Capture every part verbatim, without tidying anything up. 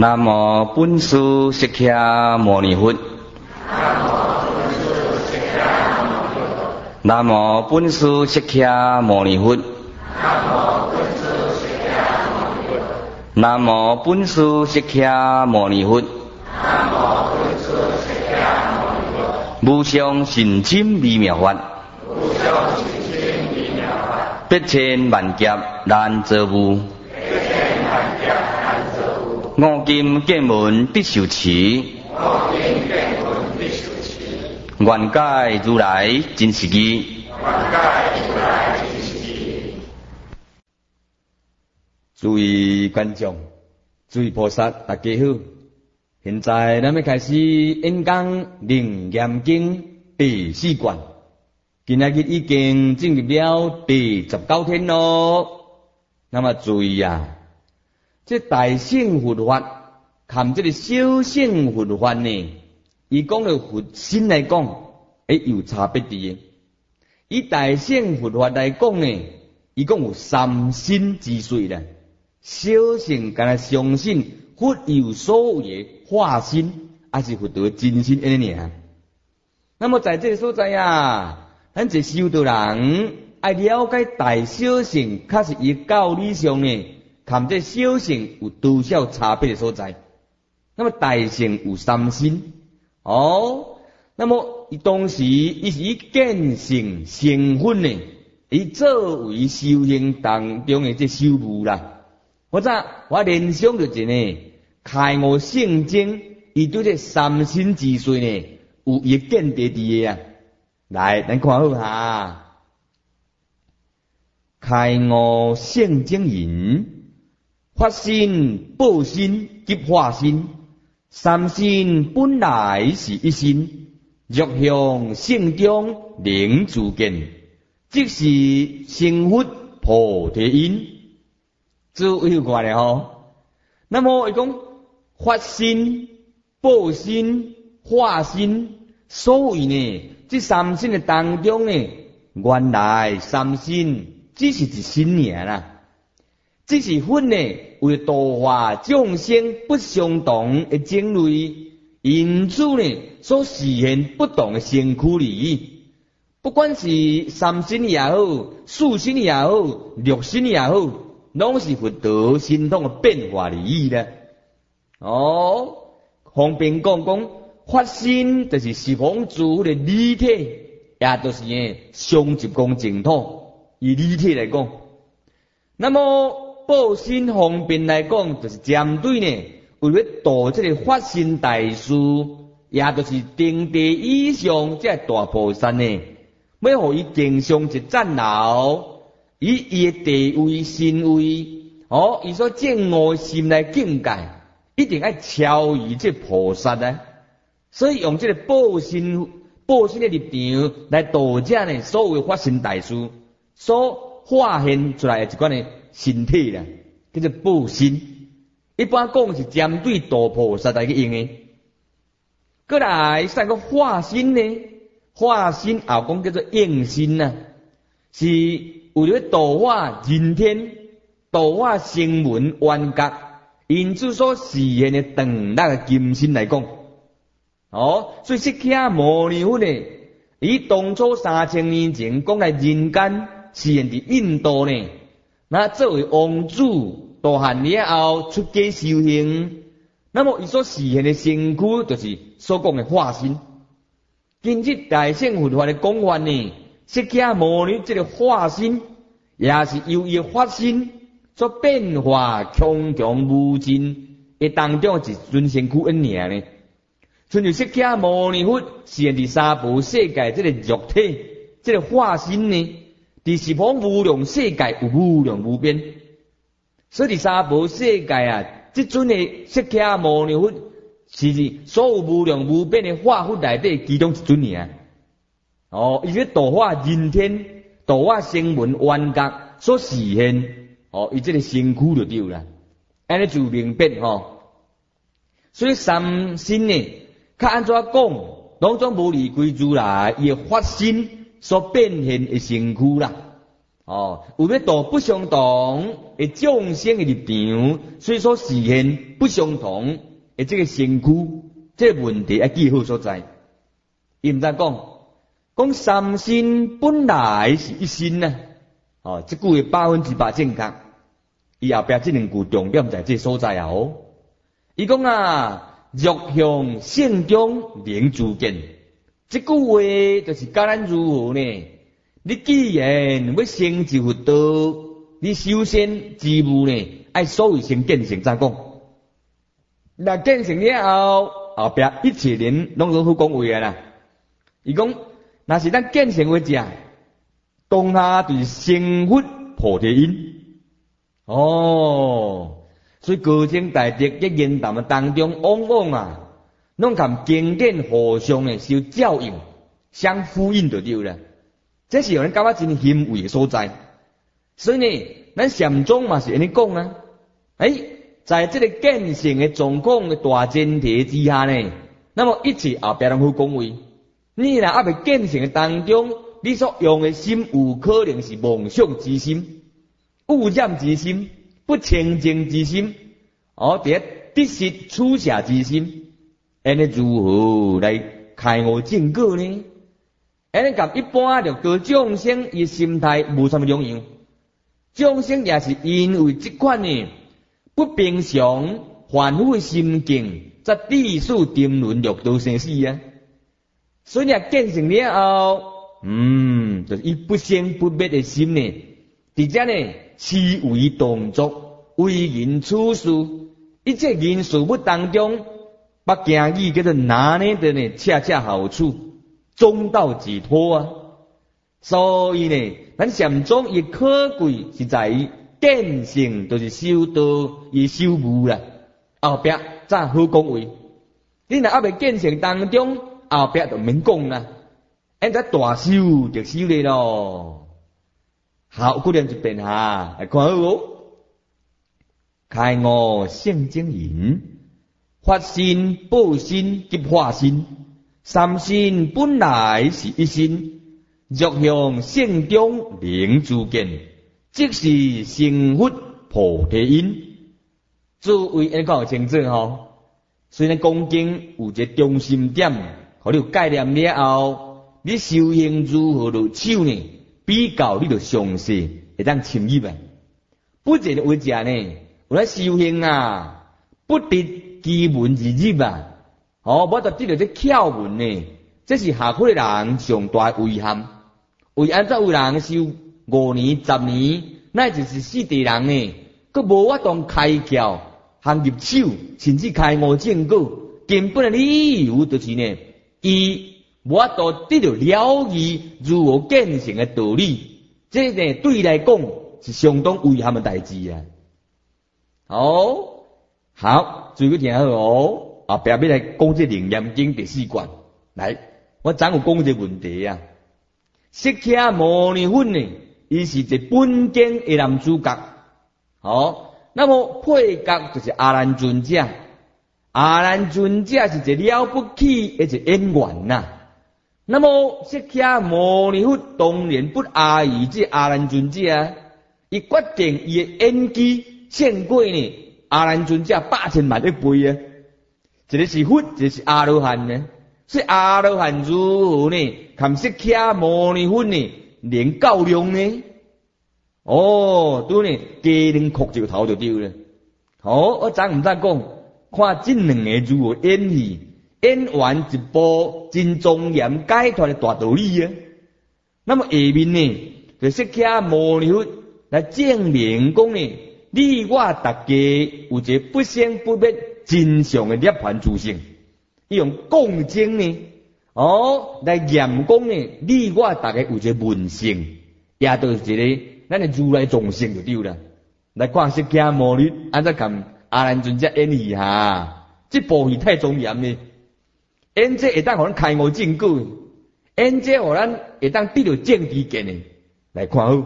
南无本师释迦牟尼佛。南无本师释迦牟尼佛。南无本师释迦牟尼佛。无上甚深微妙法，百千万劫难遭遇。五金见闻必受持，愿解如来真实义。诸位观众，诸位菩萨，大家好。现在咱们开始演讲《楞严经》第四卷，今仔日已经进入了第十九天咯。那么注意啊！这大乘佛法，含这个小乘佛法呢，伊讲到佛心来讲，诶有差别的。以大乘佛法来讲呢，伊讲有三心之说啦。小乘敢若相信佛有所有的化身，还是佛陀真心安尼尔。那么在这个所在啊，咱这修道人爱了解大小乘，确实以教理上呢。含这小乘有多少差别的所在？那么大乘有三心哦。那么伊当时伊是以见性成分呢，伊作为修行当中的这修务啦。或者我联想到一呢，开悟圣经，伊对这三心之说呢，有伊见地地啊。来，咱看好哈，开悟圣经言。法身、报身及化身，三身本来是一身，若向性中能自见，即是成佛菩提因。注意看咧吼。那么伊讲法身、报身、化身，所谓呢，这三身的当中呢，原来三身只是一身尔啦。这是佛呢，为度化众生不相同的种类，因此呢，所实现不同的身躯利益。不管是三身也好，四身也好，六身也好，拢是佛陀心通的变化利益的。哦，方便讲讲，法身就是十方诸佛的理体，也就是呢，上十方净土以理体来讲。那么报身方便来讲，就是针对呢，为了度这个法身大事，也就是定地以上这大菩萨呢，要互伊经上一赞劳，以伊的地位身位，哦，伊所证悟心来境界，一定要超越这菩萨呢。所以用这个报身、报身的立场来度这呢，所有法身大事所化现出来的一款呢。身体啦，叫做报身。一般讲是针对大菩萨来去用的。过来三个化身呢，化身后讲叫做应身呐，是为了度化人天、度化声闻缘觉，因此所实现的长大的金身来讲。哦，所以释迦牟尼佛呢，伊当初三千年前讲来人间实现伫印度呢。那作为王子大汉了后出家修行，那么伊所实现的身躯就是所讲的化身。今日大乘佛法的讲法呢，释迦牟尼这个化身，也是由伊法身所变化强强无尽的当中一尊身躯恩尔呢。像就释迦牟尼佛实现伫三宝世界这个肉体，这个化身呢。伫十方无量世界有无量无边，所以伫三宝世界啊，即阵的释迦牟尼佛是所有无量无边的化佛内底其中一尊尔。哦，伊咧度化人天、度化声闻缘觉所实现，哦，伊这个身躯就对啦，安尼就明白吼。所以三身呢，较安怎讲，拢总无离开如来伊的法身。所变现的身躯啦， 哦，有要度不相同的众生的立场，所以说实现不相同的这个身躯，这个问题要记好所在。伊毋知讲，讲三身本来是一心呐。哦，这句话百分之百正确。伊后壁这两句重点在这所在啊！哦，伊讲啊，若向性中能自见，这句话就是教咱如何呢？你既然要成就佛道，你首先之务呢，爱所谓先见性怎讲？那见性了后，后壁一切人拢如好讲话啊啦。伊讲，若是咱见性为者，当下就是成佛菩提因。哦，所以高僧大德在言谈的当中，往往啊，拢含经典互相的受照应，相呼应就对了。这是让人感觉真欣慰的所在。所以呢，咱禅宗嘛是安尼讲啊。诶，在这个见性的状况的大前提之下呢，那么一切后壁拢好讲话。你若还未见性的当中，你所用的心有可能是妄想之心、污染之心、不清净之心，哦，第一得失取舍之心，安尼如何来开悟正果呢？安尼甲一般着个众生伊心态无啥物两样，众生也是因为即款呢不平常烦恼的心境，则地势沉沦六道生死啊。所以你见成了后，嗯，就是以不生不灭的心呢，伫遮呢思维动作、为人处事，一切人事物当中，把行语叫做拿捏的呢恰恰好处。中道解脱啊，所以呢，咱禅宗伊可贵是在于见性，就是修道伊修无啦。后壁才好讲话，你若还未见性当中，后壁就免讲啦。按则大修就修咧咯。好，过两一遍哈，来看好哦。开悟性精言，发心、报心及化心。三心本来是一心，若向性中能自见，即是成佛菩提因。诸位安讲清楚吼。虽然讲经有一个中心点，互你有概念了后，你修行如何落手呢？比较你就详细会当深入啊。不然为者呢，有咧修行啊，不得基本而入啊。哦，我就知道这窍门呢，这是下课的人上大的遗憾。为安怎有人修五年、十年，乃至是四地人呢，佮无法当开窍，行入手，甚至开悟正果，根本的理由就是呢，伊无法度得到了义如何见性的道理，这呢对伊来讲是相当遗憾的代志啊。好，好，注意听好哦。后壁要来讲这《楞严经》第四卷，来，我昨有讲一个问题啊。释迦牟尼佛呢，伊是一个本经的男主角，好，那么配角就是阿难尊者。阿难尊者是一个了不起的一个演员呐。那么释迦牟尼佛当然不阿谀这阿难尊者啊，伊决定伊的演技胜过呢阿难尊者八千万一倍啊。一个是佛，一个是阿罗汉呢。所以阿罗汉如何呢？含释迦牟尼佛呢，连较量呢？哦，对呢，鸡能哭就头就丢了。好，我昨唔知讲，看这两个如何演戏，演完一部真庄严解脱的大道理啊。那么下面呢，就释迦牟尼佛来证明讲呢，你我大家有一个不生不灭真相的涅槃自性，伊用讲经呢，哦，来验讲呢，你我大家有一个文性，也就是一个咱的如来众生就对了。来看释迦牟尼安怎含阿难尊者演戏哈，这部戏太庄严呢，演这会当互咱开悟正果，演这互咱会当得到正知见呢。来看好，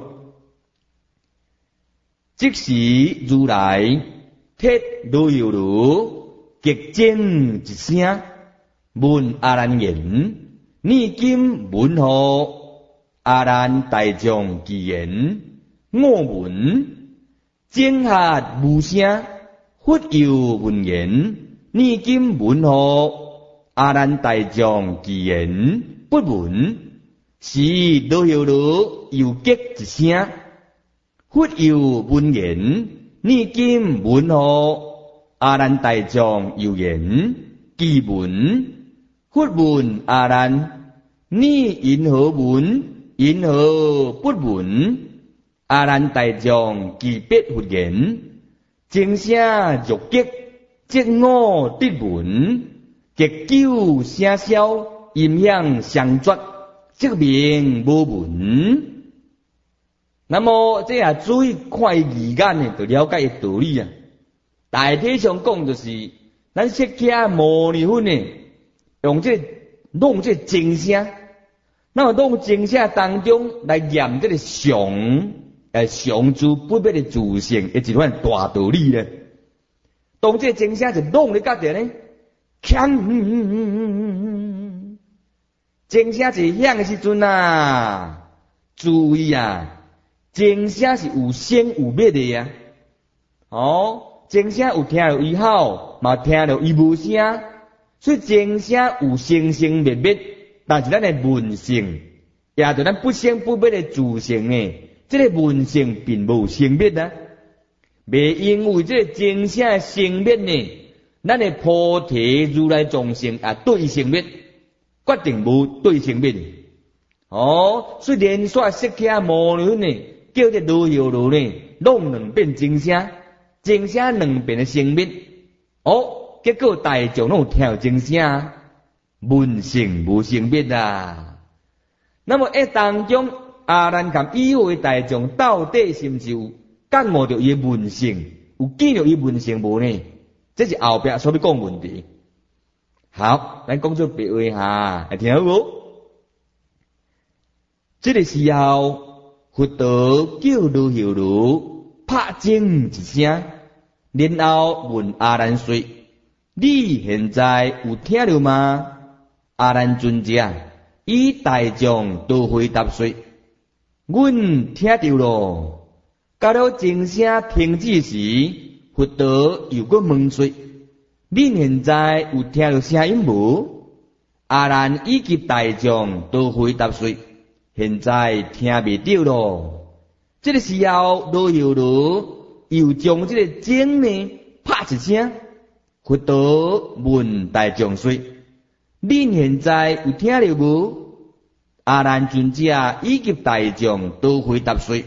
即时如来。铁如有如，极精一声，问阿难言：你今闻何？ 阿难大众其言，我闻正下无声，忽有闻言，你今闻何？阿难大众其言不闻，是罗有罗又激一声，忽有闻言，你今闻何？阿难大众又言其闻，忽闻阿难，你因何闻？因何不闻？阿难大众其别忽言，正声欲激，即我得闻，极久声消，音响相绝，即名无闻。那么这也注意看义眼呢，就了解伊道理啊。大体上讲就是，咱释迦牟尼佛呢，用这弄这正声，那么弄正声当中来验这个常诶常住不灭的自性，一款大道理咧。当这正声就弄咧甲着呢，锵，正声一响的时阵啊，注意啊，正声是有生有灭的呀，哦。正声有听到伊好，嘛听到伊无声，所以正声有生生灭灭，但是咱的闻性，也就咱不生不灭的自性呢，这个闻性并无生灭啊，未因为这个正声的生灭呢，咱的菩提如来众生也对生灭，决定无对生灭。哦，所以连续释迦牟尼佛呢，叫这罗有罗呢，弄两遍正声。正声两遍的生灭，哦，结果大众拢有听到正声，闻性无生灭啊。那么一当中，阿难甲以为大众到底是毋是有感悟到伊闻性，有见到伊闻性无呢？这是后壁所要讲问题。好，咱讲做别话哈，会听好无？这个时候，佛陀叫罗有罗拍精一声。然后问阿难说：“你现在有听到吗？”阿难尊者以大众都回答说：“阮听到咯。”到了正声停止时，佛陀又搁问说：“你现在有听到声音无？”阿难以及大众都回答说：“现在听未到咯。”这个时候，罗有罗又将这个经呢拍一声，佛陀问大众说：“你现在有听到无？”阿难尊者以及大众都回答说：“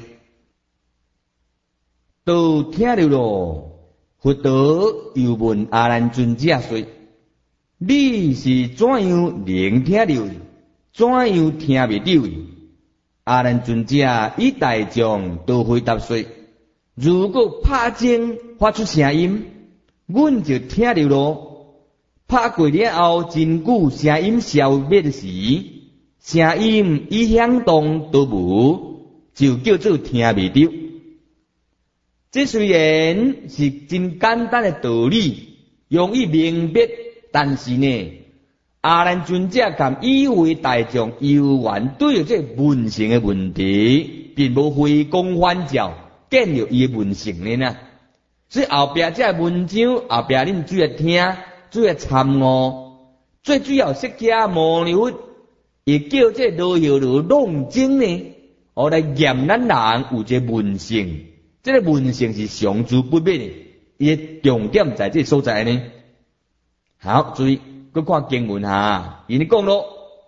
都听到咯。”佛陀又问阿难尊者说：“你是怎样能听到？怎样听未到？”阿难尊者以大众都回答说：“如果拍精发出声音，阮就听到咯。拍过了后，真久声音消灭时，声音一响动都无，就叫做听未到。这虽然是真简单的道理，容易明白，但是呢，阿难尊者甲以为大众有缘对这闻性的问题，并无回光返照。见到伊的闻性呢呐，所以后壁这文章后壁恁注意听，注意参悟，最主要释迦牟尼佛也叫这罗有罗弄经呢，我来验咱人有这闻性，这个闻性是常住不灭的，伊的重点在这所在呢。好，注意，搁看经文哈，伊呢讲咯，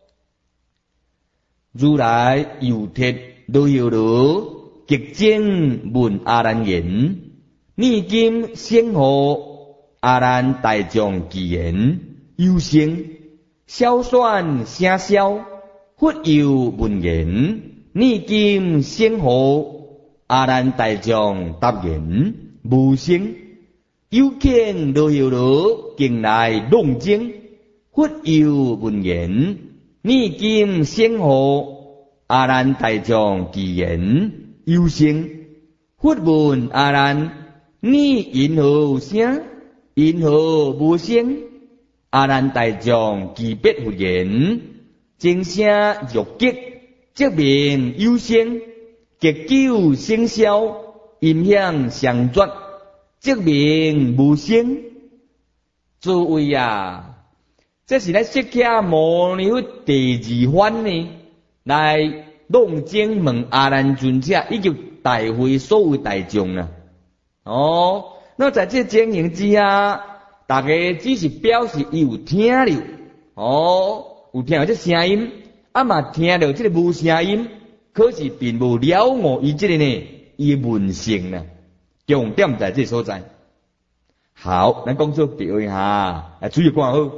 如来又贴罗有罗。极精问阿难言：“你今先何？”阿难大众其言：“有声消算声消，忽有闻言。你今先何？”阿难大众答言：“无声。”有见罗有罗近来弄精，忽有闻言。你今先何？阿难大众其言：“有声。”佛问阿难：“你因何有声？因何无声？”阿难大众其别佛言：“正声欲激， 则名有声，结久生消，音响相绝，则名无声。诸位啊，这是来释迦牟尼佛第二番呢，来论证问阿难尊者以及大会所有大众啦。哦，那在这情形之下，大家只是表示伊有听了，哦，有听到这声音，啊嘛听到这个无声音，可是并无了悟伊这个呢，伊文性呢，重点在这所在。好，咱讲做表一下，来注意看好。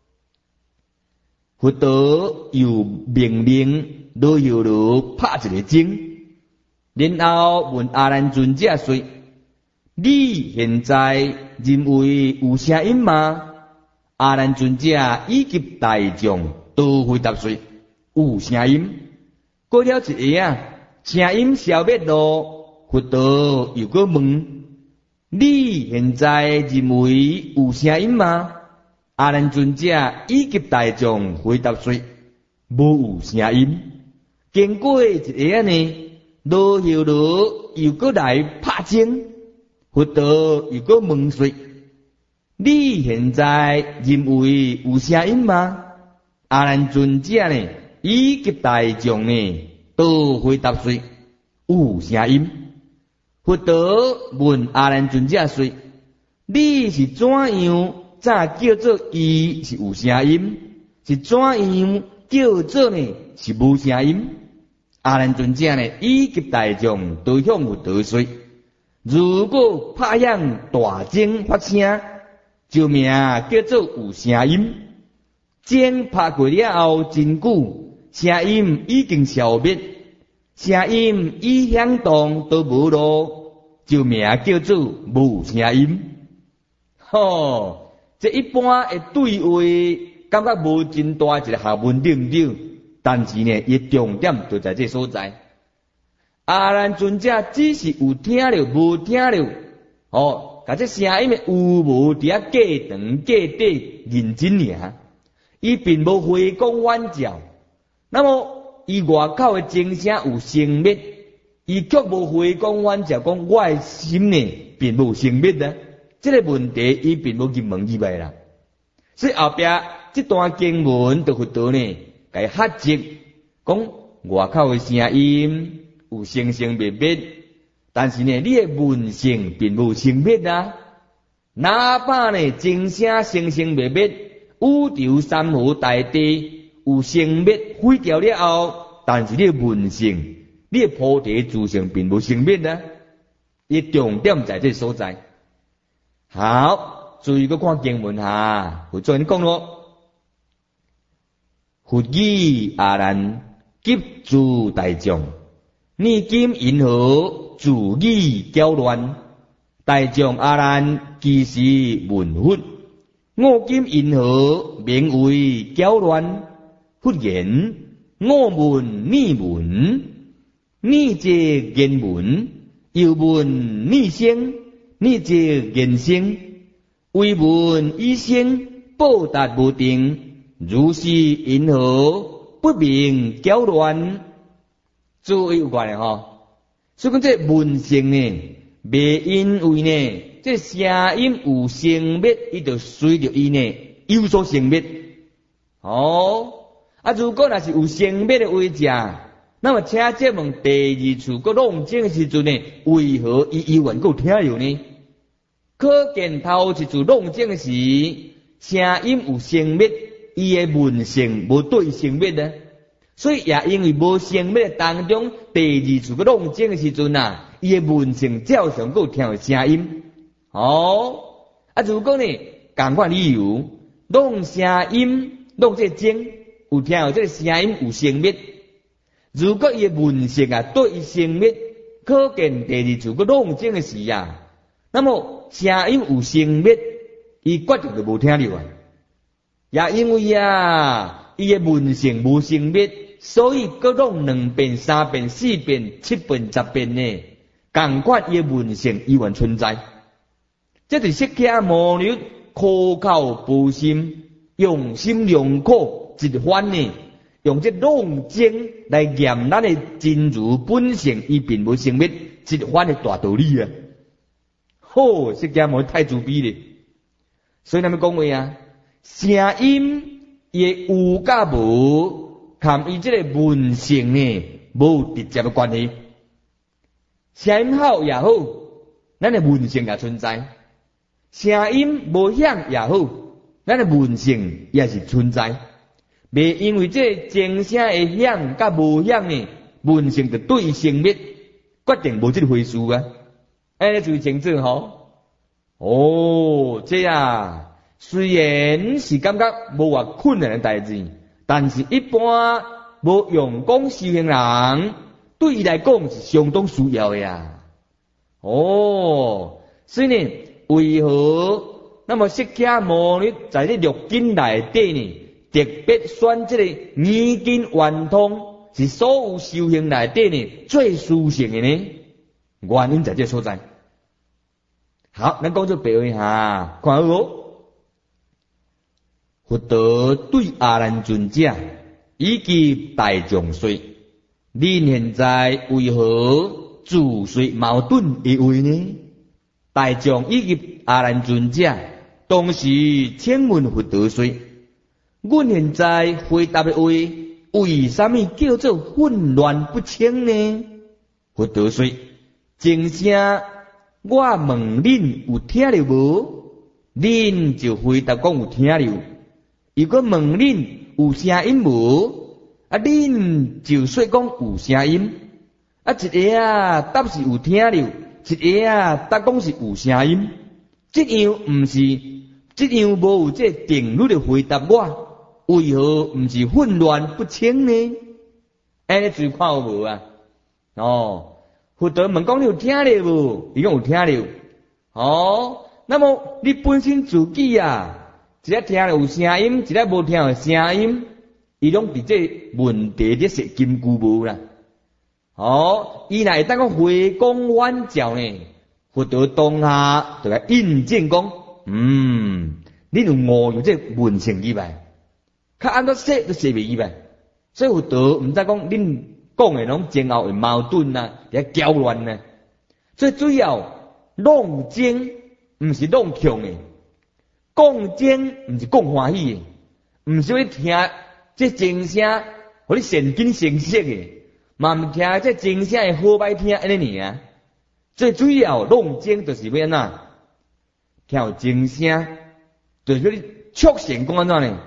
佛陀又命令罗睺罗拍一个钟，然后问阿难尊者说：你现在认为有声音吗？阿难尊者以及大众都回答说：有声音。过了一下啊，声音消灭了，佛陀又搁问：你现在认为有声音吗？阿难尊者以及大众回答说：无有声音。经过一下呢，罗睺罗又搁来拍钟，佛陀又搁问说：你现在认为有声音吗？阿难尊者呢以及大众呢都回答说：有声音。佛陀问阿难尊者说：你是怎样才叫做伊是有声音？是怎样叫做呢是无声音？阿难尊者呢以及大众都向佛陀说：如果拍响大钟发声，就名叫做有声音。钟拍过了后真久，声音已经消灭，声音已响动都无咯，就名叫做无声音。吼，这一般的对话，感觉无真大一个学问领导，但是呢，伊重点就在这所在。阿难尊者只是有听了无听了，哦，甲这声音的有无伫遐计长计短认真尔，伊并无回光返照。那么伊外口的钟声有生灭，伊却无回光返照，讲我的心呢并无生灭啊。这个问题伊并无去问入来啦。所以后壁这段经文就佛陀呢，甲伊合集讲外口的声音有生生灭灭，但是呢，你的文性并无生灭啊。哪怕呢钟声生生灭灭，宇宙山河大地有生灭毁掉了后，但是你的文性，你的菩提自性并无生灭啊。伊重点在这所在。好，注意个看经文哈，佛祖讲咯，佛语阿难及诸大众，你今因何自语搅乱？大众阿难其实问佛，我今因何名为搅乱？佛言：我闻你闻，你这言闻，又闻你声。你这言声，为闻一声，报答无定，如是因何不明搅乱？注意有关的吼，所以讲这文性呢，未因为呢，这声音有生灭，伊就随着伊呢有所生灭。哦，啊，如果若是有生灭的为者，那么请这问第二处个论证的时阵呢，为何伊依然够听有呢？可见头一处论证的是声音有生灭，伊的文性无对生灭呢，所以也因为无生灭当中，第二处个论证的时阵啊，伊的文性照常够听有声音。哦，啊，如果呢，同款理由，论声音，论这钟有听有这个声音有生灭。如果伊文性啊对生灭，可见第二处个论证的时啊，那么声音有生灭，伊决定就无听了啊。也因为啊，伊的文性无生灭，所以各种两遍、三遍、四遍、七遍、十遍呢，同款伊的文性依然存在。这是释迦牟尼苦口婆心、用心良苦一番呢。 用这弄精来验咱的真如本性，伊并无生灭，一番的大道理啊！好，释迦牟尼太慈悲了。所以咱们讲话啊，声音也有甲无，含伊这个文性呢，无直接的关系。声音好也好，咱的文性也存在；声音无响也好，咱的文性也是存在。袂因为这精声的响甲无响呢，文性就对生灭决定无这回事啊！安尼就清楚吼。哦，这啊，虽然是感觉无偌困难的代志，但是一般无用功修行人，对伊来讲是相当需要的呀。哦，所以呢，为何那么释迦牟尼在这六经内底呢？特别选这个耳根圆通，是所有修行内底呢最殊胜的呢，原因在这所在。好，咱讲做白话哈，看好哦。佛陀对阿难尊者以及大众说：恁现在为何自随矛盾的为呢？大众以及阿难尊者当时请问佛陀说：阮现在回答的话，为什么叫做混乱不清呢？佛陀说：真声，我问恁有听了无？恁就回答讲有听了。如果问恁有声音无？啊，恁就说讲有声音。啊，一个啊答是有听了，一个啊答讲是有声音。这样毋是，这样无有这定律的回答我。为何毋是混乱不清呢？安尼就看有无啊？哦，佛陀问讲你有听了无？伊讲有听了。哦，那么你本身自己啊，一个听了有声音，一个无听有声音，伊拢伫这问题咧说金箍无啦。哦，伊若会当讲回光返照呢？佛陀当下就来印证讲，嗯，你有误用这文性以外。较按照说都说袂入来，所以佛陀毋知讲恁讲的拢前后的矛盾啊，也搅乱呢。所以主要弄精毋是弄强的，讲精毋是讲欢喜的，毋是要听这精声，互你神经成色的，嘛毋听这精声的好歹听安尼尔。最主要弄精就是要安怎？听精声，就是要你促成讲安怎呢？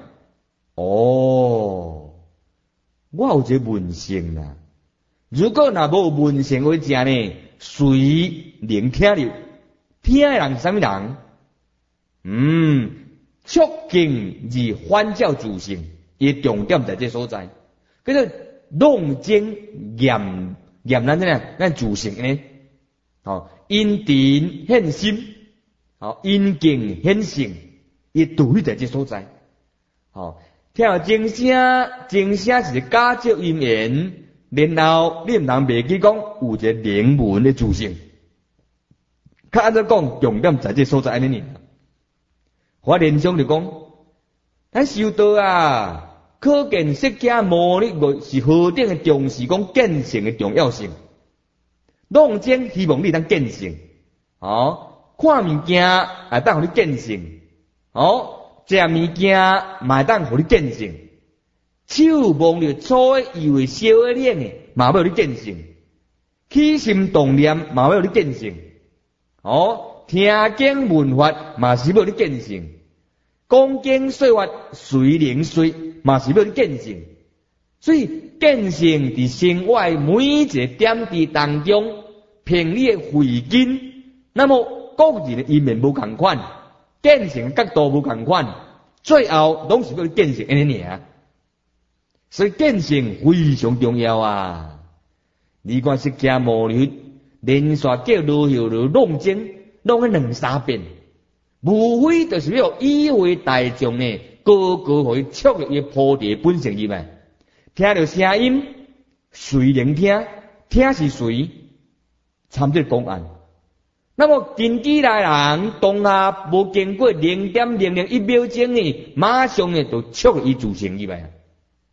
哦，我有这文性啦。如果若无文性为正呢，随聆听了，听的人是啥物人？嗯，促进而反照自性，伊重点在这所在。叫做弄精验验咱这样咱自性呢。哦，因定显心，哦，因境显性，伊道理在这所在。哦。听精声，精声是假借因缘，然后你毋通袂记讲有一个灵文的自性。较按照讲，重点在这所在安尼尔。我联想就讲，咱修道啊，可见释迦牟尼是何等的重视讲见性的重要性。弄精希望你当见性，哦，看物件啊当互你见性，哦。食物件嘛会当互你见性，手摸着粗的、幼的、小的、冷的，嘛要你见性；起心动念嘛要你见性。哦，听经闻法嘛是要你见性，讲经说法随灵随嘛是要你见性。所以见性伫生活每一个点滴当中，凭你的慧根，那么各人的因缘无同款。见性角度无同款，最后拢是要见性安尼尔。所以见性非常重要啊！你看释迦牟尼连续叫罗后罗弄精，弄个两三遍，无非就是要以为大众呢，个个互伊触入伊菩提本性入来，听到声音随聆听，听是随，参这公案。那么近几来人当下无经过零点零零一秒钟呢，马上呢就触伊自性入来。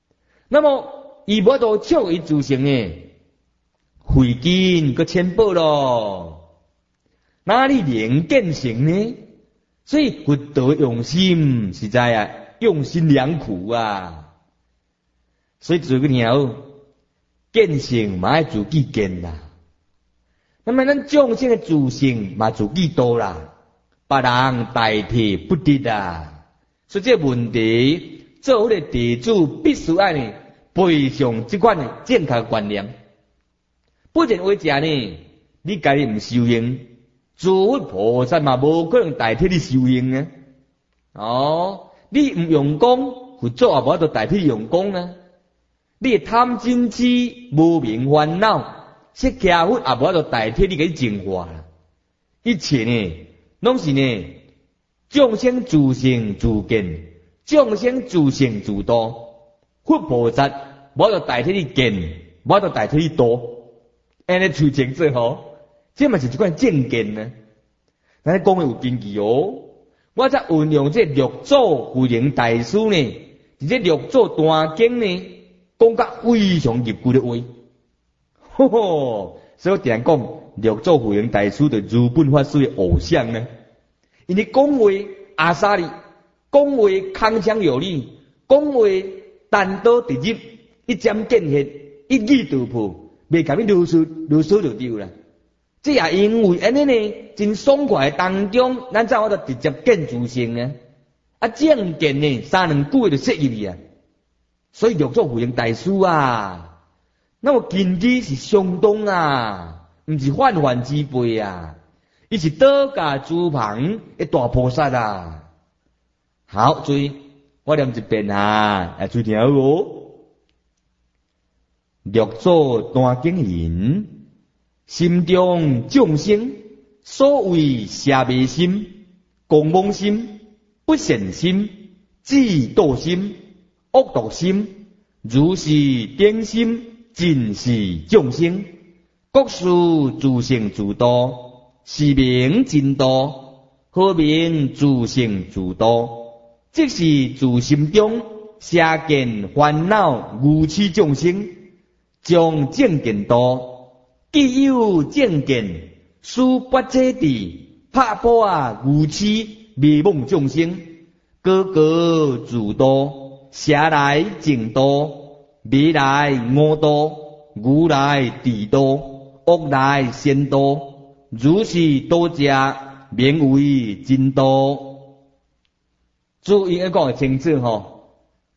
那么伊无多笑伊自性诶，费劲个千宝咯，哪里能见成呢？所以佛陀用心实在啊，用心良苦啊。所以做个鸟见性嘛，要自己见啦。那么咱众生的自性嘛，自己多啦，别人代替不得啊。所以这问题，做好个弟子必须爱呢，培养这款的正确观念。不然为啥呢？你家己唔修行，诸菩萨嘛无可能代替你修行啊。哦，你唔用功，佛祖也无得代替用功啊。你贪嗔痴无明烦恼，释迦佛也无得代替你给净化啦。一切呢，拢是呢，众生自性自见，众生自性自度。佛菩萨无得代替你见，无得代替你度。安尼处境最好，这嘛是一款正见呢。咱讲的有根据哦。我则运用这六祖慧能大师呢，伫这六祖大经呢，讲甲非常入骨的话。吼吼，所以我常讲六祖慧能大师的如本法师的偶像呢。因为讲话阿萨利，讲话铿锵有力，讲话单刀直入，一针见血，一语道破。袂甲你啰嗦啰嗦就对啦。这也因为安尼呢，真爽快当中，咱才我就直接见自性呢。啊，正见呢，三两句就说入去啊。所以六祖慧能大师啊，那么根基是相当啊，唔是泛泛之辈啊，伊是道家诸旁的大菩萨啊。好，注意，我念一遍啊，来注意听哦。六祖大经言：心中众生，所谓邪迷心、狂妄心、不善心、嫉妒心、恶毒心，如是点心，尽是众生。各属自性自度，是名真度。何名自性自度？即是自心中邪见烦恼愚痴众生。将正见度，既有正见，殊不遮地，拍破愚痴迷梦众生，个个自度，邪来净度，迷来恶度，愚来智度，恶来善度，如是多者，名为真度。注意一讲清楚吼，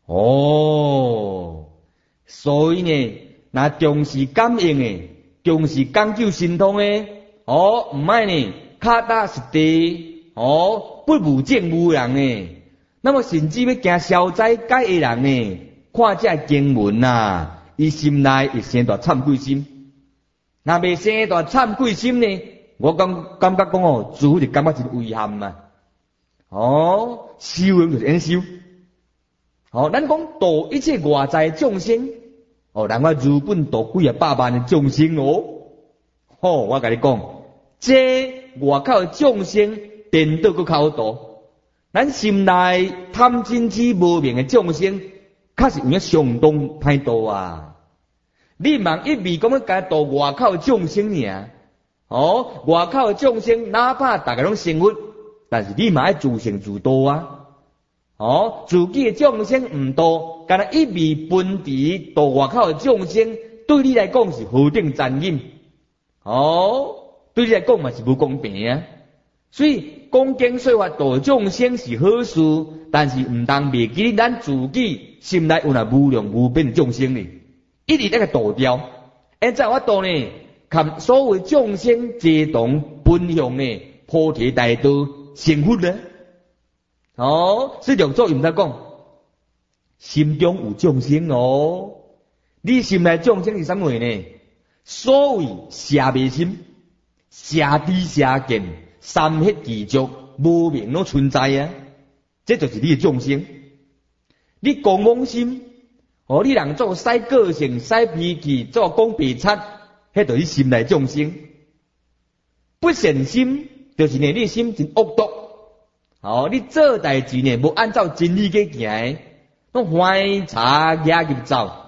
哦，所以呢。那重视感应诶，重视讲究神通诶，哦，唔爱呢，脚踏实地，哦，不务正务人诶。那么甚至要行消灾解诶人呢，看这经文啊，伊心内会生大忏悔心。若未生大忏悔心呢，我感感觉讲哦，自就感觉真遗憾嘛。哦，修就是安修。哦，咱讲度一切外在众生。哦，人我日本度几啊百万的众生哦，吼、哦，我甲你讲，这外口的众生颠倒搁较好度，咱心内贪嗔痴无明的众生，确实有影相当歹度啊。你茫一味讲要甲度外口的众生尔，哦，外口的众生哪怕大家拢成佛，但是你嘛要自性自度啊。哦，自己的众生唔多，干那一味分离到外口的众生，对你来讲是何等残忍？哦，对你来讲嘛是不公平啊。所以讲经说法度众生是好事，但是唔当袂记咱自己心内有那无量无边众生呢，一直那个度掉。而在我度呢，看所有众生皆同分享呢菩提大道成佛呢。哦，所以六祖唔得讲，心中有众生哦。你心内众生是啥物呢？所谓邪迷心、邪知邪见、三黑二足、无明拢存在啊。这就是你的众生。你狂妄心，哦，你人做使个性、使脾气、做讲白贼，迄就是你心内众生。不善心，就是呢，你心真恶毒。哦，你做代志呢，无按照真理去行，拢歪茶野入走，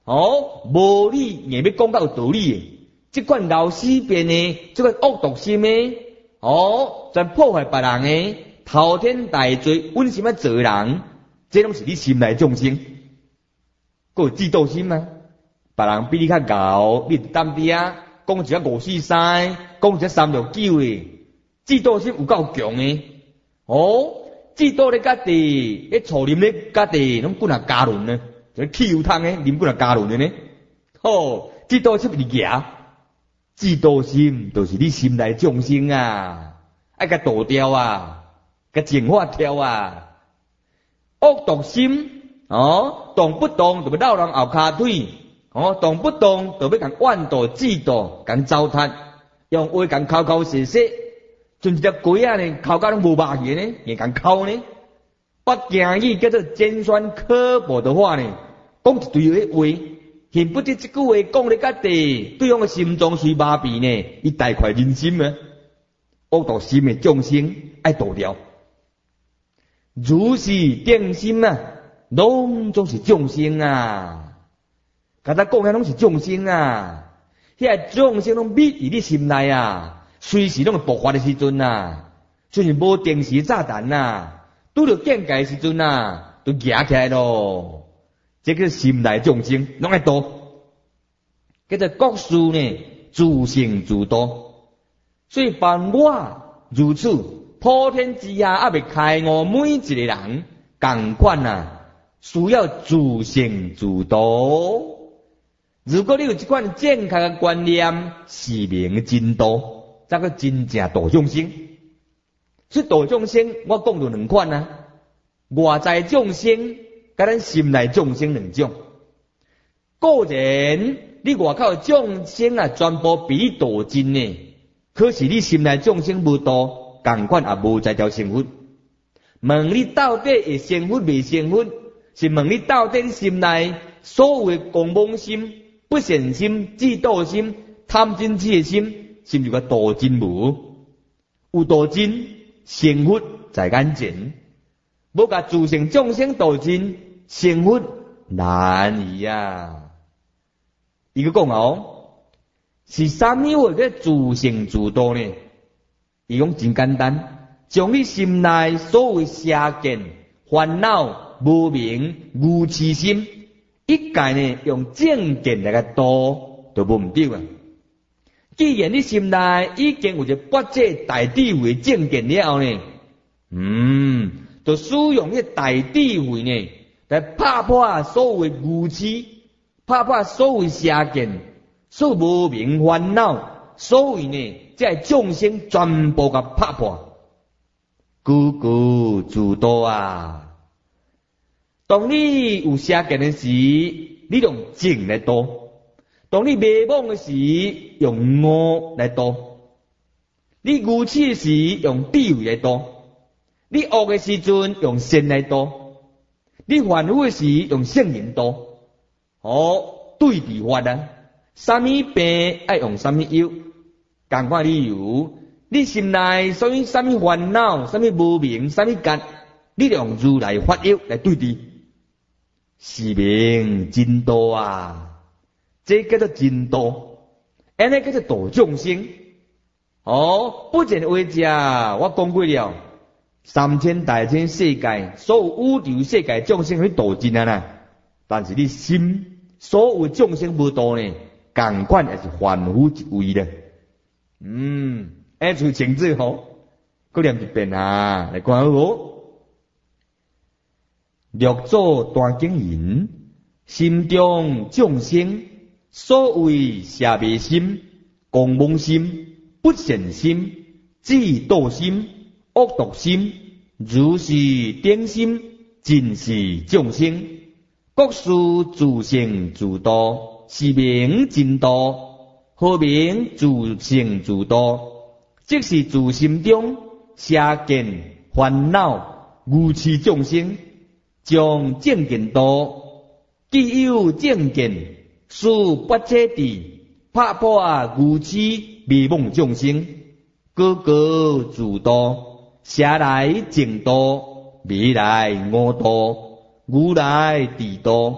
哦，无理硬要讲到有道理的，即款老死变的，即款恶毒心的，哦，全破坏别人的，滔天大罪，阮心要做人，这拢是你心内众生，佫有嫉妒心啊！别人比你较高，你担伫啊，讲一个五四三，讲一个三六九的，嫉妒心有够强的，哦，嫉妒咧家己，咧错啉咧家己，拢滚啊加仑呢，就汽油桶诶，啉滚啊加仑的呢，吼，嫉妒心是恶，嫉妒心就是你心内众生啊，爱甲倒掉啊，甲净化掉啊，恶毒心，哦，动不动就要绕人后骹腿。哦，动不动就要共怨妒、嫉妒、共糟蹋，用话共口口舌舌，像一只鸡仔呢，口甲拢无肉去呢，硬共口呢。我敬语叫做尖酸刻薄的话呢，讲一堆的话，恨不得这句话讲咧家己，对方的心中随麻痹呢，伊大快人心啊！恶毒心的众生爱倒掉，如是定心啊，拢总是众生啊。甲咱讲遐拢是众生啊，遐众生拢密伫你心内啊，随时拢会爆发的时阵啊，就是无定时炸弹啊，拄着见解的时阵啊，就举起来咯。这个心内众生拢爱多，叫做各事呢自性自多。所以凡我如此，普天之下还未开悟，每一个人共款啊，需要自性自多。如果你有这款正确的观念，是名真道，则个真正度众生。这度众生，我讲到两款啊，外在众生，甲咱心内众生两种。固然你外口众生啊，全部比你度真呢，可是你心内众生无度，共款也无在条成佛。问你到底会成佛未成佛？是问你到底你心内所有的狂妄心、不善心、嫉妒心、贪嗔痴的心，是毋是个度真无？有度真，成佛在眼前；无甲自性众生度真，成佛难矣啊！伊个讲哦，是啥物话叫自性自度呢？伊讲真简单，将你心内所有邪见、烦恼、无明、愚痴心。一概呢，用正见来个度，就无毋对啊。既然你心内已经有一个八界大智慧正见了后呢，嗯，就使用迄大智慧呢，来拍破所有的愚痴，拍破所有邪见，所有无明烦恼，所有呢，这众生全部甲拍破，句句自度啊。当你有邪见的时，你用正来度；当你迷惘的时，用恶来度；你愚痴的时，用智慧来度；你恶的时阵，用善来度；你烦恼的时，用圣人度。哦，对治法啊，啥物病爱用啥物药，共款理由。你心内所以啥物烦恼、啥物无明、啥物结，你用如来法药来对治。是名真道啊，这叫做真道，安尼叫做度众生。哦，不见为者，我讲过了，三千大千世界，所有宇宙世界众生去度尽啊啦。但是你心所有众生无度呢，共款也是凡夫一位的。嗯，安像情字好，搁念一遍啊，来看好。六祖大经言：心中众生，所谓邪迷心、狂妄心、不善心、嫉妒心、恶毒心，如是定心，尽是众生。各事自性自度，是名真道。何名自性自度？即是自心中邪见、烦恼、愚痴众生。将正见度，既有正见，使八界智，拍破愚痴迷惘众生，个个自度，邪来正道，未来我道，如来智道，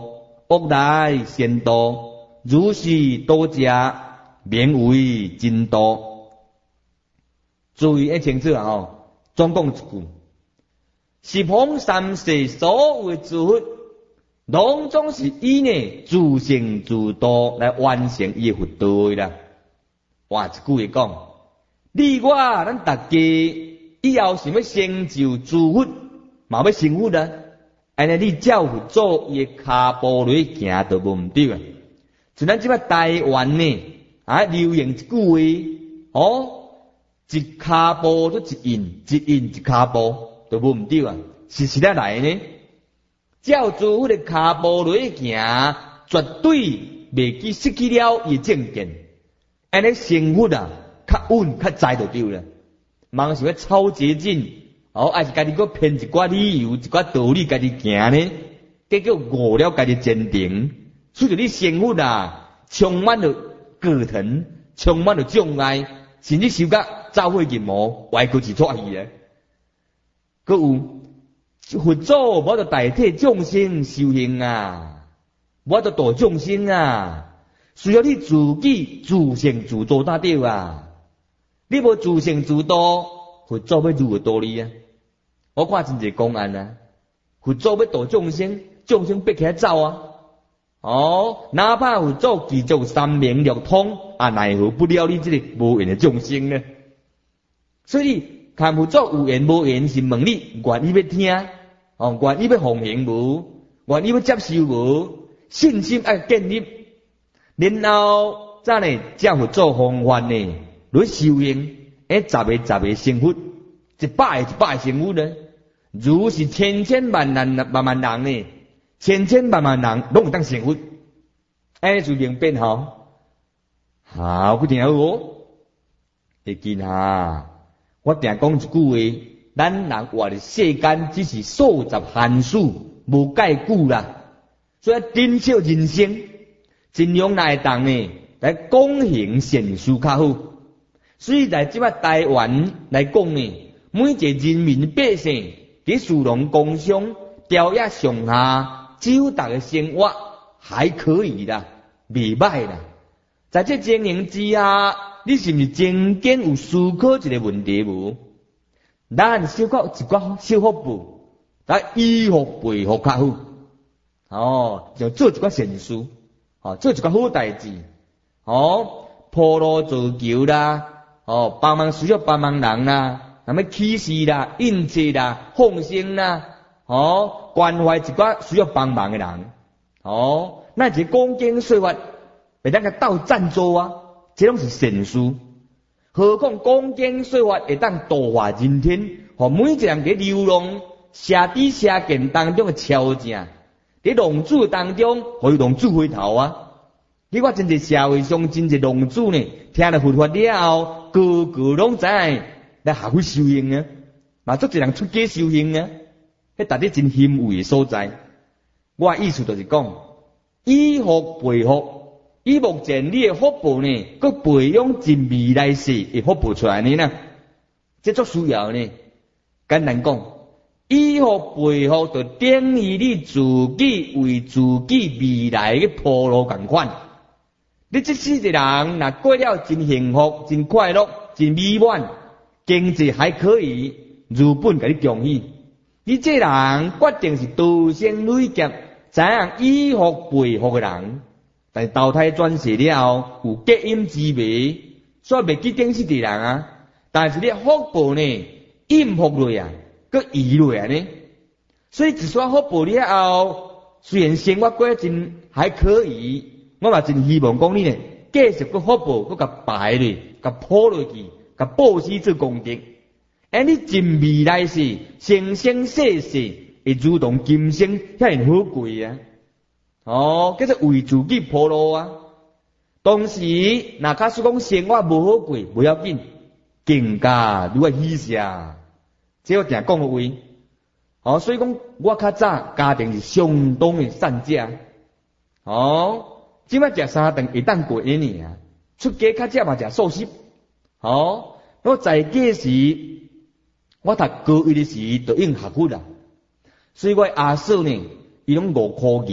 恶来先多，如是多家，免为真多。注意一清楚啊！吼，总共一句，十方三世所有诸佛，拢总是以呢自成自度来完成伊佛道的啦。话一句来讲，你我咱大家以后想要成就诸佛，嘛要成佛啊！安尼你照佛祖伊的骹步来行，就无毋对啊！像咱即摆台湾呢，啊流行一句话，哦，一骹步都一印，一印一骹步，就无毋对啊！是实在来呢，照诸佛的骹步来行，绝对袂记失去了伊正见。安尼成佛啊，较稳较在就对了。茫想要超捷径。哦，还是家己搁编一寡理由、一寡道理，家己行呢，结果误了家己前程，所以你生活啊，充满了过程，充满了障碍，甚至受甲走火入魔，歪过一撮去啊！搁有佛祖无得代替众生修行啊，无得度众生啊，需要你自己自成自度才对啊！你无自成自度，佛祖要如何道理啊？我看真侪公案啊，佛祖要度众生，众生逼起来走啊！哦，哪怕佛祖具足三明六通，啊，奈何不了你这个无缘的众生呢？所以看佛祖有缘无缘，是问你愿意要听，哦，愿意要奉行无？愿意要接受无？信心爱建立，然后再呢，照佛祖方法呢，来修行，诶，十个十个成佛，一百个一百个成佛呢？如是千千万万万万人呢，千千万万人拢有当成佛，安尼就明变吼。好，不听哦。会记哈，我定讲一句话，咱人活的世间只是数十限数，无介久啦。所以珍惜人生，尽量来当呢来广行善事较好。所以在即摆台湾来讲呢，每一个人民百姓。伫殊荣工商、调野上下，只有大家生活还可以啦，袂歹啦。在这经营之下，你是毋是真经有思考一个问题无？咱小可一寡小福报，来以福培福较好。哦，就做一寡善事，哦，做一寡好代志，哦，铺路造桥啦，哦，帮忙需要帮忙人啦。那么起事啦、应节啦、放生啦，哦，关怀一寡需要帮忙的人，哦，那是恭敬说法，会当个斗赞助啊，这拢是善事。何况恭敬说法会当度化人天，和每一个人伫流浪、社底社见当中的超正，伫浪子当中，互伊浪子回头啊！你看真侪社会上真侪浪子呢，听了佛法了后，个个拢知影。来学会修行啊，嘛足一人出家修行啊，迄达啲真欣慰的所在。我意思就是讲，以福培福，以目前你的福报呢，佮培养进未来世的福报出来呢呐，这足需要呢。简单讲，以福培福就等于你自己为自己未来的铺路共款。你即世个人若过了真幸福、真快乐、真美满。经济还可以，如本甲你恭喜。你这人决定是道生累劫，知影以福培福的人，但是投胎转世了后，有结因之味，所以袂记顶是的人啊。但是你福报呢，应福落啊，佮移落啊呢。所以一撮福报了后，虽然生活过真还可以，我嘛真希望讲你呢，继续个福报佮甲摆咧，甲铺落去。甲布施做功德，而你尽未来世，生生世世会如同今生遐尼好贵啊！哦，叫做为自己铺路啊。当时若假使讲生活无好过，不要紧，更加如果喜舍，这我定讲个话。哦，所以讲我较早家庭是相当的善者。哦，即摆食三顿会当过一年啊，出家较早嘛食素食。哦，我在家时，我读高一的时就已经学佛啦。所以我阿嫂呢，伊拢五箍银，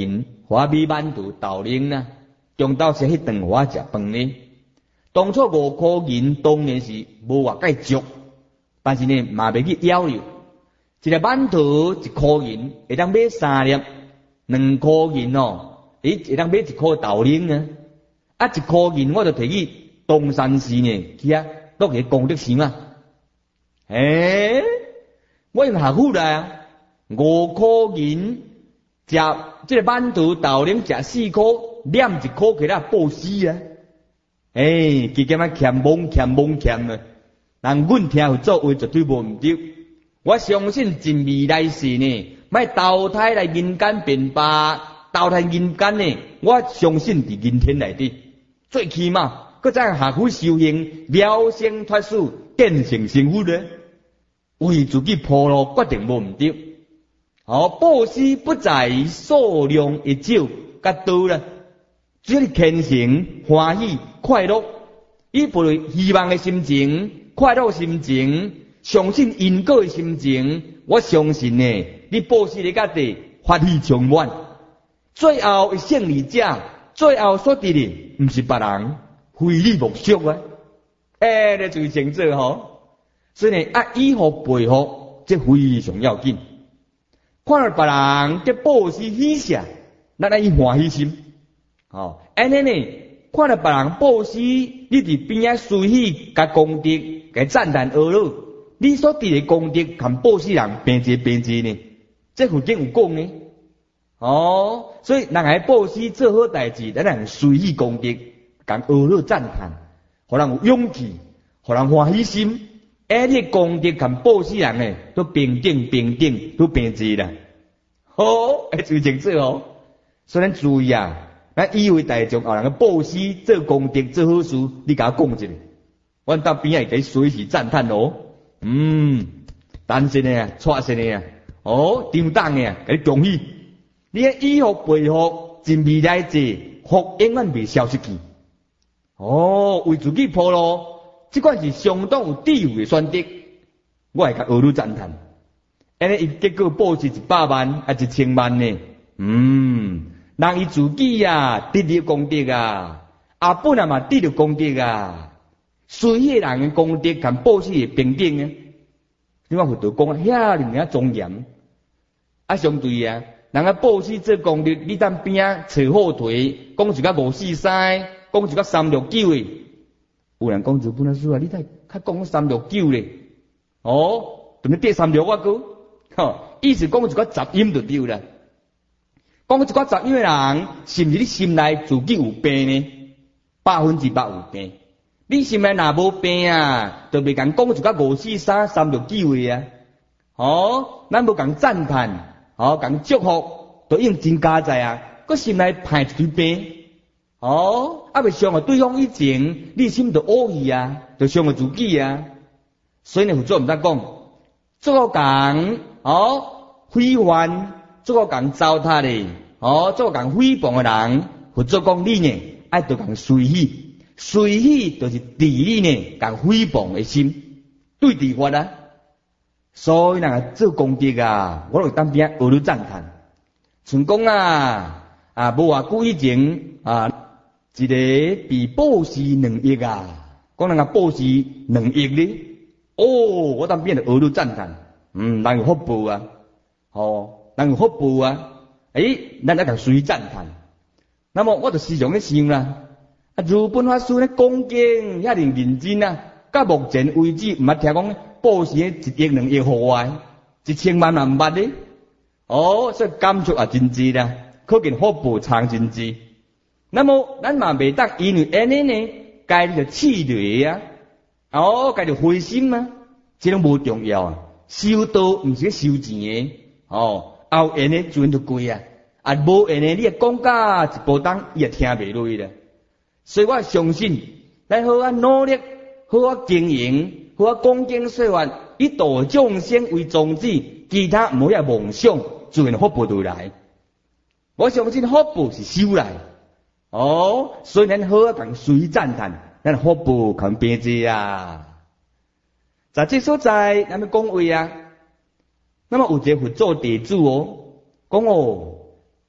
花米馒头豆奶啦，中昼时迄顿互我食饭呢。当初五箍银当然是无偌介足，但是呢嘛袂去要求。一个馒头一箍银，会当买三粒；两箍银哦，伊会当买一箍豆奶啊。啊，一箍银我就摕去东山寺呢，去啊，落去功德箱啊。诶、欸，我用下苦来啊，五箍银食即个馒头豆奶食四箍，念一箍起来报死啊！诶、欸，佢咁樣欠懵欠懵欠啊！人阮聽有作為絕對無毋對。我相信真未來世呢，莫投胎來人間變化，投胎人間呢，我相信佇人天內底，最起碼佮再下苦修行，了生脱死，見成成佛咧，為自己鋪路決定無毋對。好，布施不在數量一少甲多啦，只要你虔誠歡喜快樂，以抱希望的心情、快樂心情、相信因果的心情，我相信呢，你布施你家己法喜充滿，最後的勝利者，最後所得的毋是別人，非你莫屬啊！誒，你最清楚吼，所以呢，啊，以福培福，這非常要緊。看到別人嘅布施喜捨，咱愛以歡喜心。哦，安尼呢，看到別人布施，你佇邊仔隨喜甲功德，甲讚嘆阿諨，你所得嘅功德，同布施人平濟平濟呢？這佛經有講呢。哦，所以人愛布施做好代志，咱人隨喜功德，甲阿諨讚嘆，互人有勇氣，互人歡喜心。哎，你功德同布施人呢，都平等平等，都平濟啦。好，哎，最清楚哦。所以咱注意啊，咱以為大眾後人嘅布施做功德做好事，你甲我講一下，阮到邊仔會給隨時讚嘆哦。嗯，單身嘅啊，錯身嘅啊，哦，張當嘅啊，給你恭喜。你嘅以福培福，真未來者，福永遠未消失去。哦，為自己鋪路。這款是相當有智慧嘅選擇，我會甲阿諨讚嘆。安尼伊結果布施一百萬啊一千萬呢？嗯，人伊自己啊得到功德啊，阿本啊嘛得到功德啊，隨喜人嘅功德同布施係平等嘅。點解佛陀講啊？遐爾爾莊嚴啊，相對啊，人嘅布施做功德，你當邊啊扯後腿，講一個五四三，講一個三六九嘅。有人講日本啊，書啊，你睇較講三六九咧，哦，同你跌三六我個，吼，意思講一個雜音就對啦。講一個雜音嘅人，是毋是你心內自己有病呢？百分之百有病。你心內若無病啊，就袂共講一個五四三三六九嘅啊。哦，咱無共讚嘆，哦，共祝福，都已經真加在啊，個心內歹一堆病。哦，啊，未傷害對方以前，你心就惡意啊，就傷害自己啊。所以呢，佛祖毋得講，做個人哦，毀謗，做個人糟蹋的，哦，做個人誹謗嘅人，佛祖講你呢，愛對人隨喜，隨喜就是治你呢，人誹謗嘅心，對治法啊。所以人做功德啊，我就當邊阿諨讚嘆，像講啊，啊，無偌久以前啊。一個被布施兩億啊，講人家布施兩億呢，哦，我當變嚟阿諨讚嘆，嗯，人有福報啊，哦，人有福報啊，誒，咱一共隨讚嘆。那麼我就時常咧想啦，啊，日本法師咧講經遐爾認真啊，到目前為止毋捌聽講布施一億兩億互我，一千萬萬毋捌咧，哦，所以感觸也真濟啦，可見福報藏真濟。那麼咱嘛袂當因為安尼呢，家己就氣餒啊，哦，家己灰心啊，這種無重要啊。修道毋是收錢嘅，哦，有緣嘅船就貴啊，啊無緣嘅你講甲一步當，伊也聽袂落去啦。所以我相信，咱好啊努力，好啊經營，好啊恭敬說法，以度眾生為宗旨，其他唔好有妄想，自然福報就來。我相信福報是修來。哦，所以咱好啊，共隨讚嘆，咱福報共平濟啊。在這所在，咱要講話啊。那麼有一個佛祖弟子哦，講哦，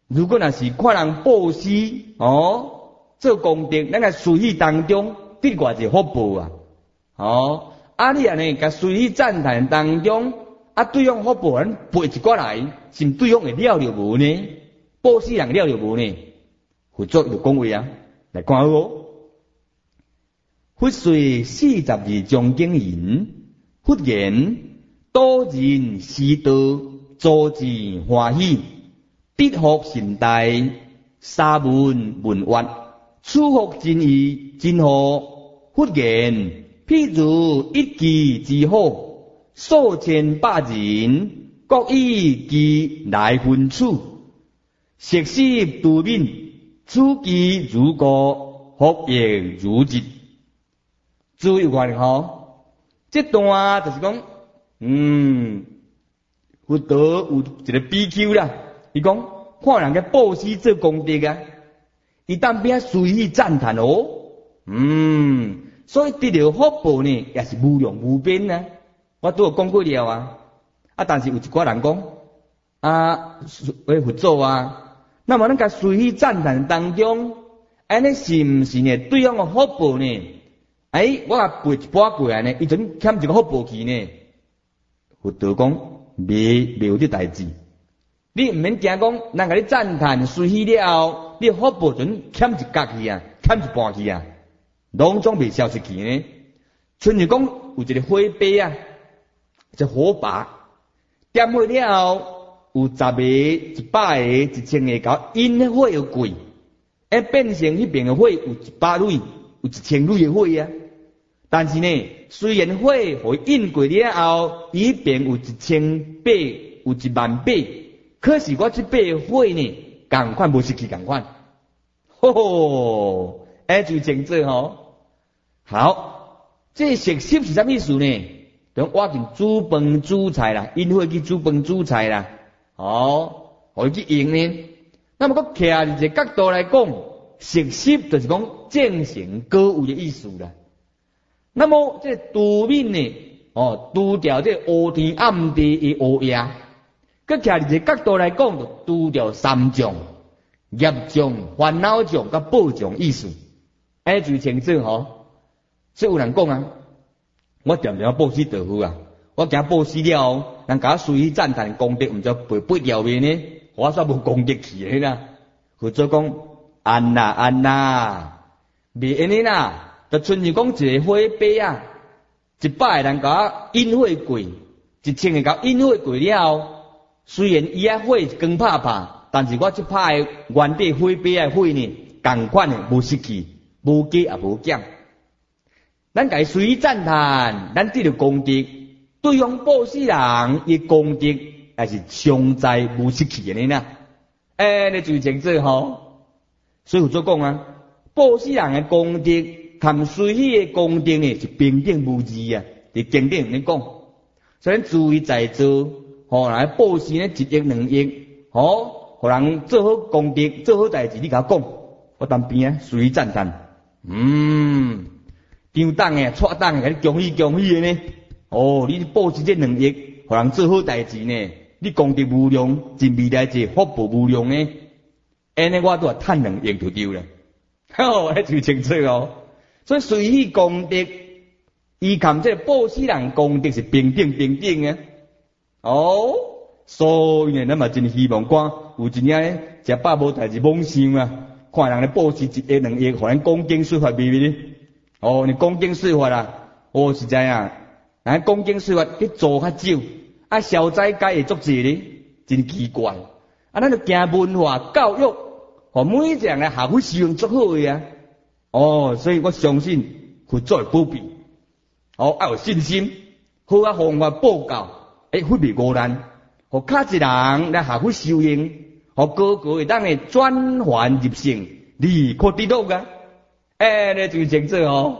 如果若是看人布施哦，做功德，咱个随喜当中得偌一福报啊！哦，啊你安尼甲随喜赞叹当中，啊对方福报咱赔一寡来，是毋对方会了了无呢？布施人了了无呢？佛祖就讲话啊，来看好哦。佛说四十二种经言，佛言：多人施道，助自欢喜，必福甚大，沙文文悦，处福真义真好。佛言：譬如一技之好，数千百人，各以其来分处，摄施度敏，处机如故，福业如日。注意看吼，这段就是讲，嗯，佛陀有一个比丘啦，伊讲看人家布施做功德啊，伊当边随喜赞叹哦，嗯，所以得到福报呢，也是无量无边啊。我都有讲过了啊，啊，但是有一寡人讲啊，为佛祖啊，那么咱甲随喜赞叹当中，安尼是毋是呢？对方个福报呢？哎，我啊背一半过来呢，伊阵欠一个福报去呢。佛陀讲，未未有这代志，你毋免惊讲，人甲你赞叹随喜了，你福报阵欠一角去啊，欠一半去啊，拢总未消失去呢。像是讲有一个火把啊，一个火把点火了，有十个、一百个、一千个搞因火又贵，哎变成迄边个火有一百蕊，有一千蕊个火啊。但是呢，虽然火互引过了后，伊边有一千倍，有一万倍，可是我这倍火呢，共款无失去共款。吼吼，哎就真做吼。好，这摄施是啥意思呢？等我进煮饭煮菜啦，引火去煮饭煮菜啦，哦，互伊去用呢。那么我徛伫一个角度来讲，摄施就是讲正成果有的意思啦。那么这度敏呢，哦，度掉这黑天暗地的黑夜，佮徛伫一个角度来讲，就度掉三种业障、烦恼障、甲报障意思。哎，最清楚吼。所以有人讲啊，我点点布施豆腐啊，我惊布施了，人甲我随喜赞叹功德，毋知赔不了面呢，我煞无功德去的啦。或者讲安啦安啦，袂安尼啦。就纯是讲一个火把啊，一百个人甲我引火过，一千个甲我引火过了，虽然伊啊火光拍拍，但是我即拍的原底火把的火呢，共款的无失去，无加也无减。咱家随意赞叹，咱得到功德，对方布施人伊功德也是常在无失去的呢。哎，你最清楚吼，所以有做讲啊，布施人的功德。含随喜的功德呢，是平等无二啊！伫经典里讲，所以诸位在座，吼来布施呢一亿两亿，吼，互人做好功德，做好代志，你甲我讲，我当边啊随赞叹，嗯，张档诶，错档诶，甲你恭喜恭喜诶呢！哦，你布施这两亿，互人做好代志呢，你功德无量，真未来这福报无量诶，安尼我都话趁两亿就对了，吼，迄就清楚哦。所以随喜功德，伊含这布施人功德是平等平等的哦。所以呢，咱嘛真希望讲有一日食饱无代志妄想啊，看人咧布施一亿两亿，互咱讲经说法微微咧。哦，你讲经说法啦，哦实在啊，咱讲经说法去做较少，啊消灾解会足济咧，真奇怪。啊，咱就行文化教育，互每一个人下回使用足好个啊。哦，所以我相信佛祖会保庇，哦，要有信心，好啊方法报教，诶，佛未误难，互较一人来下去修行，互个个会当会转还入圣，离苦得乐啊！诶，你就清楚哦。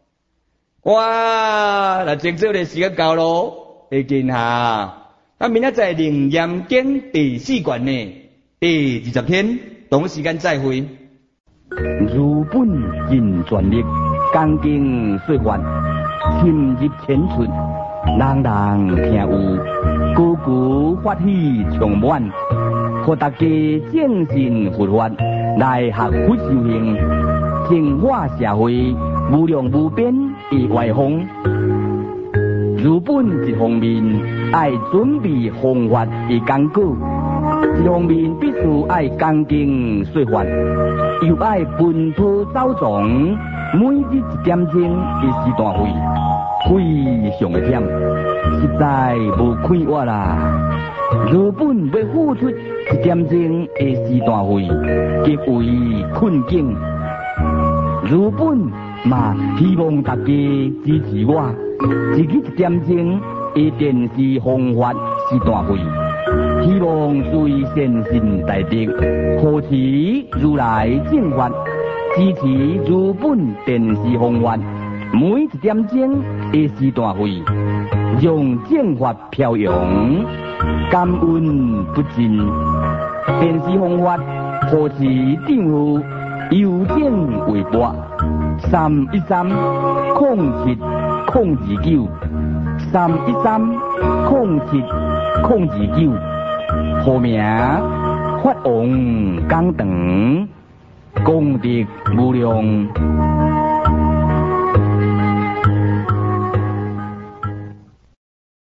哇，那清楚的时间到咯，会见下。啊，明仔载灵验经第四卷呢，第二十天，同时间再会。如本尽全力，讲经说法，深入浅出，人人听有，句句法喜充满。 互大家正信佛法，来学佛修行，净化社会无量无边的歪风。如本一方面爱准备方法的讲果，一方面必须爱讲经说法，又爱奔波走藏，每日一点钟的时段费，非常的忝，实在无快活啦。如本要付出一点钟的时段费，极为困境。如本嘛希望大家支持我，自己一点钟的电视方法时段费，希望随善信大德，护持如来正法，支持如本电视方法，每一点钟的时段费，让正法飘扬，感恩不尽。电视方法护持政府邮件微博三一三空七空二九三一三空七空二九，号名法王讲堂，功德无量。